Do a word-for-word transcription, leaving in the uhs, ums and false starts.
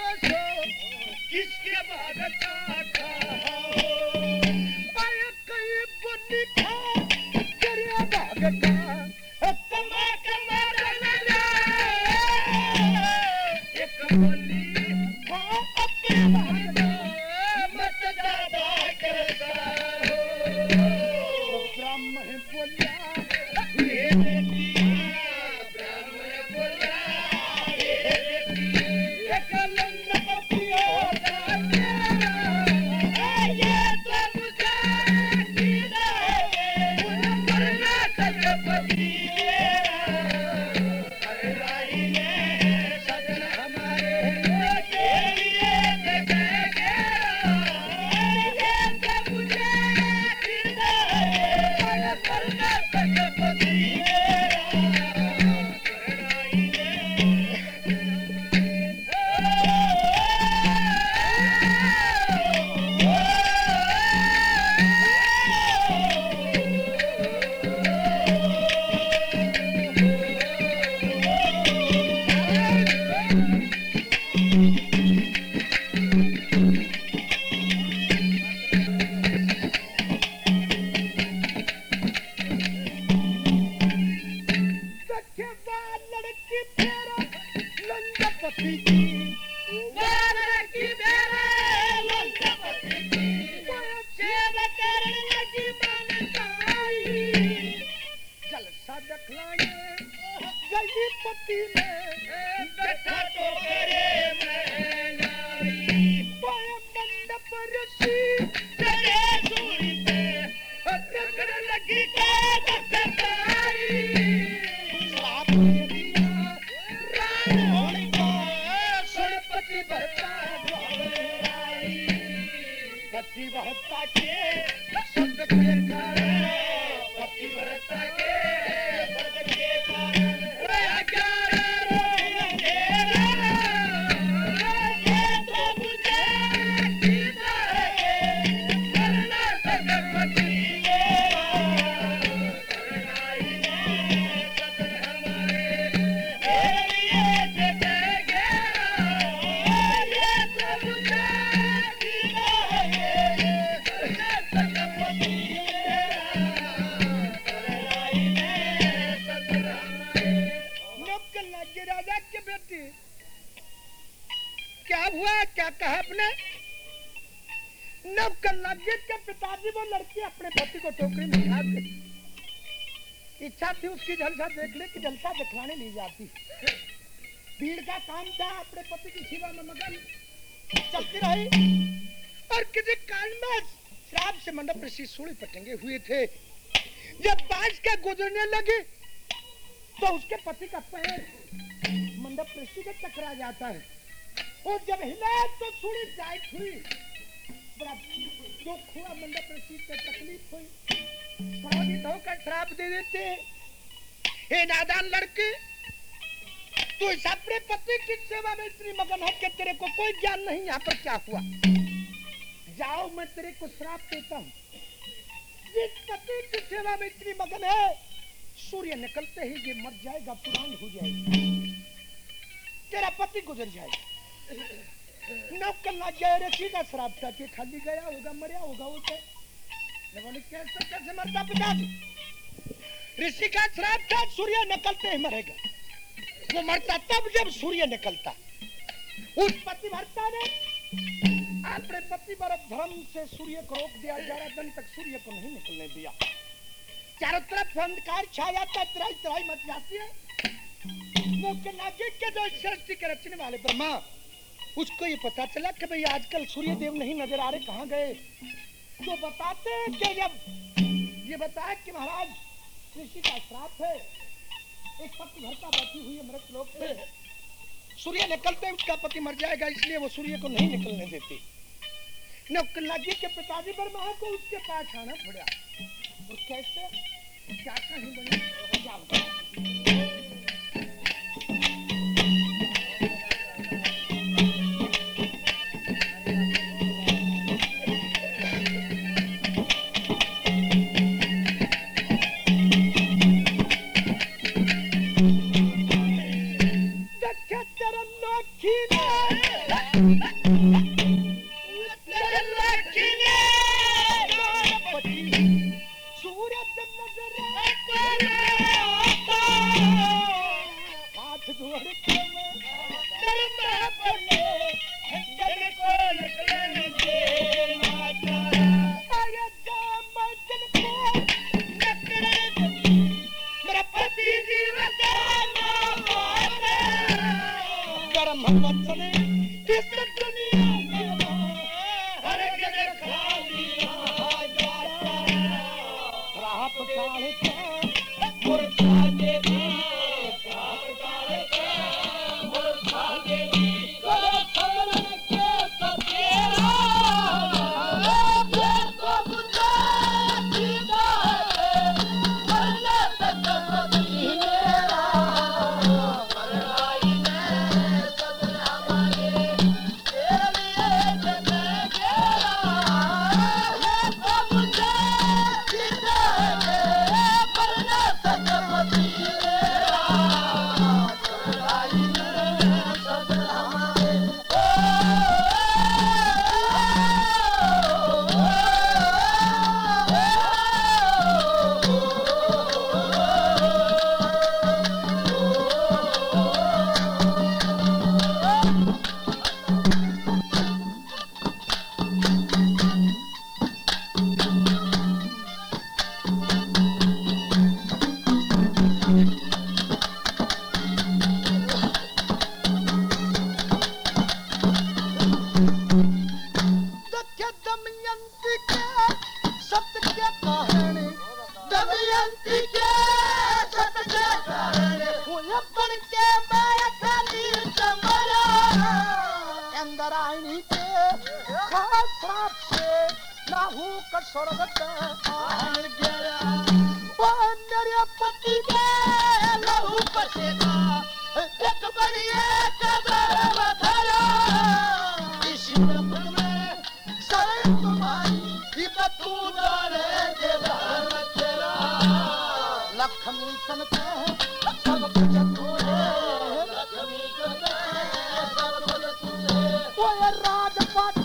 सो किसके बाद का खाओ आया कई बुनी खा तेरे भाग का कमा कमा रला एक बोली खा अपने भाग मत ज्यादा करता हो ब्राह्मण बोला ये बेटी ब्राह्मण बोला ये बेटी एक लंग पपियो ये तो मुझे सीधा है मरना तक पति अरे राही ने सजन हमारे के लिए देखेंगे ये तो मुझे सीधा है मरना तक पति लड़की फेरा लंगा पति की लड़की फेरा लंगा पति की सेवा करने लगी मन साई जलसा दिखलाए गई पति में बैठा तो करे मैं लाई मंडप रसी तेरे सूरी पे टकर लगी का दसताई पति भरता के शब्द के कारण पति भरता के शब्द के कारण ये तो मुझे सीधा है करना सके पति करना ही है सदन हमारे मेरे लिए देखेंगे ये तो मुझे राजा के बेटी क्या हुआ क्या कहा आपने नवकन्या के पिताजी वो लड़की अपने पति को टोकरी में खा गई इच्छा थी उसकी जलसा देख ले कि जलसा दिखलाने ली जाती भीड़ का काम था अपने पति की सेवा में मगन चलती रही और किसी काल में श्राप से मंडप ऋषि सूली पटंगे हुए थे जब बाज के गुजरने लगे तो उसके पति का पैर मंडप ऋषि के टकरा जाता है और जब हिला तो सूली टाइट हुई बड़ा दुख हुआ मंडप ऋषि को तकलीफ हुई क्रोधित होकर श्राप दे देते हे नादान लड़के तू इस अपने पति की सेवा में इतनी मगन है कि तेरे को कोई ज्ञान नहीं यहाँ पर क्या हुआ जाओ मैं तेरे को श्राप देता हूँ जिस पति की सेवा में इतनी मगन है सूर्य निकलते ही ये मर जाएगा पुरान हो जाएगा तेरा पति गुजर जाएगा नौकन्या जय ऋषि का श्राप था कि खाली गया होगा मरिया होगा वो तो बोले कैसे कैसे मरता पिताजी ऋषि का श्राप था सूर्य निकलते ही मरेगा वो मरता तब जब सूर्य निकलता उस पति भरता ने अपने पति पर धर्म से सूर्य को रोक दिया ग्यारह दिन तक सूर्य को नहीं निकलने दिया चारों तरफ अंधकार छा जाता है तराई तराई मच जाती है के जो सृष्टि के रचने वाले ब्रह्मा उसको ये पता चला कि भाई आजकल सूर्य देव नहीं नजर आ रहे कहाँ गए तो बताते हैं कि जब ये बताया कि महाराज ऋषि का श्राप है एक पति भरता बैठी हुई है मृत लोक पे सूर्य निकलते उसका पति मर जाएगा इसलिए वो सूर्य को नहीं निकलने देती नौकन्या के पिताजी ब्रह्मा को उसके पास आना पड़ा और कैसे क्या कहीं बनी इंद्रायणी के खास श्राप से राहु का स्वर्गत आन गया। वो मेरे पति के लहू पसेगा एक बढ़िया कदर बधाया। इस जन्म में सर तुम्हारी इतना तू डाले के धर्म तेरा। लक्ष्मी चमके सब कुछ तूने, लक्ष्मी चमके सब कुछ तूने। वो राजपाट